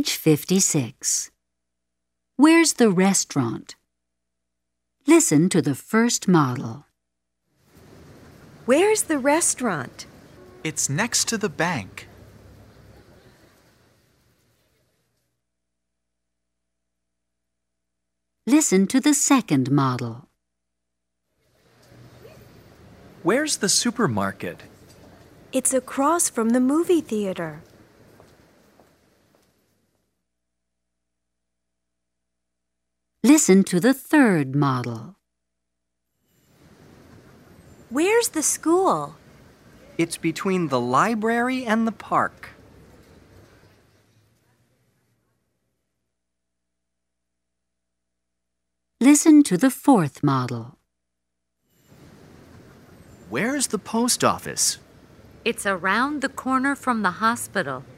Page 56. Where's the restaurant? Listen to the first model. Where's the restaurant? It's next to the bank. Listen to the second model. Where's the supermarket? It's across from the movie theater. Listen to the third model. Where's the school? It's between the library and the park. Listen to the fourth model. Where's the post office? It's around the corner from the hospital.